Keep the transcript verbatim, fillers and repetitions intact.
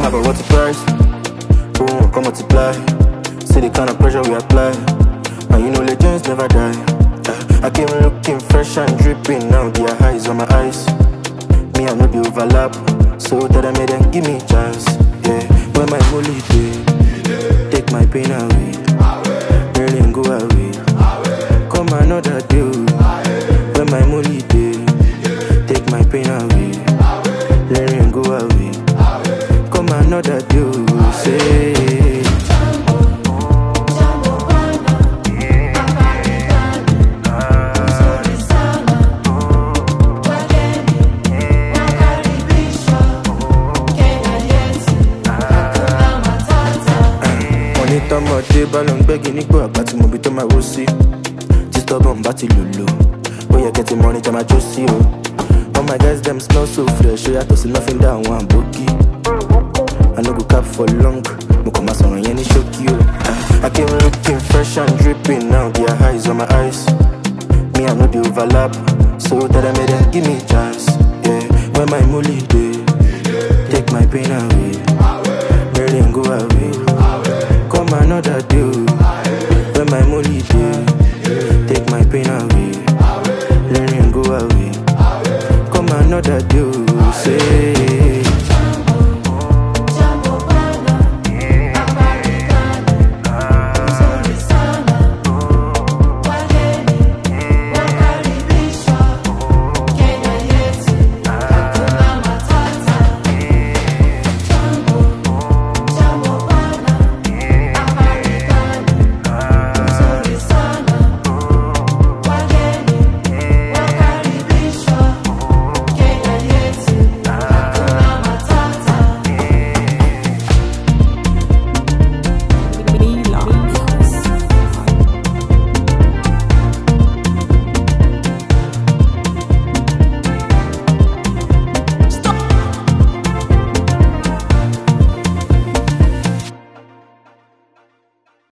have a what's the price? Boom, come multiply. See the kind of pressure we apply. And you know legends never die. uh, I came looking fresh and dripping. Now the highs on my eyes. Me I know the overlap, so that I made them give me chance. Yeah, when my holy day, take my pain away, really go away. Come another day, when my holy day, take my pain away, really go away. Come another day, say. Tọmọdé bá lọ ń gbẹ́gi nígbò àgbà tí mo bí tó máa wó sí. Tí stubborn bá ti lòlò, ó yẹ kẹ́ ti mọ ní jẹ́ máa jó sí o. All my guys dem smell so fresh, ó yàtọ̀ sí nothing dá àwọn àbókí. I no go cap for long, mo kàn máa sọ̀rọ̀ yẹn ní ṣókí o. I came looking fresh and dripping, now their highs on my eyes. Me I know the overlap, so that I made them give me chance. Yeah, when my molly dey, take my pain away.